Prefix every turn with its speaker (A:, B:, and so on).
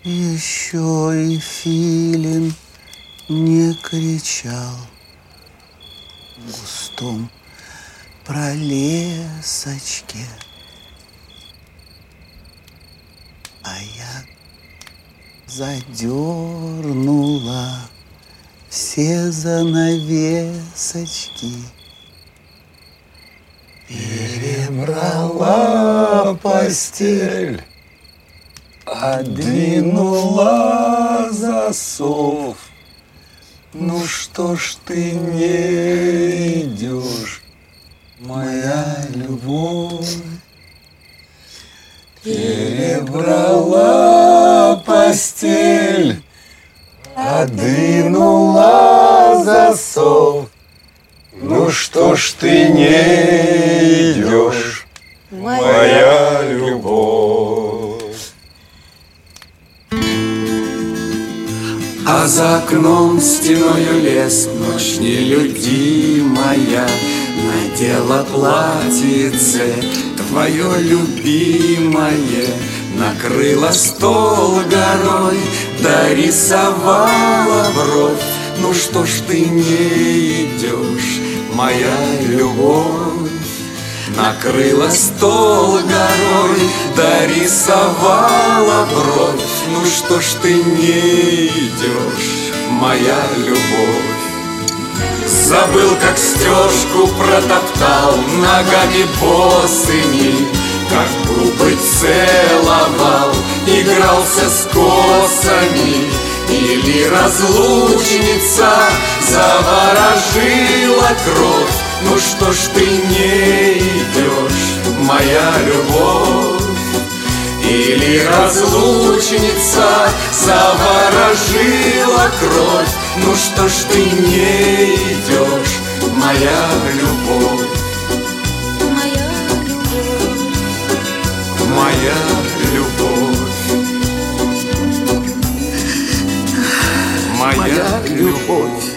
A: Еще и филин не кричал в густом пролесочке, а я задернула все занавесочки.
B: Перебрала постель, отдвинула засов. Ну что ж ты не идешь, моя любовь? Перебрала постель, отдвинула засов. Ну что ж ты не идешь, моя любовь?
C: А за окном стеною лес, ночь нелюдимая, надела платьице твое любимое, накрыла стол горой, дорисовала бровь. Ну что ж ты не идешь, моя любовь? Накрыла стол горой, дорисовала бровь. Ну что ж ты не идешь, моя любовь? Забыл, как стежку протоптал ногами босыми, как губы целовал, игрался с косами. Или разлучница заворожила кровь. Ну что ж ты не идешь, моя любовь? Или разлучница заворожила кровь. Ну что ж ты не идешь, моя любовь?
D: Моя любовь.
C: Моя любовь. Моя любовь.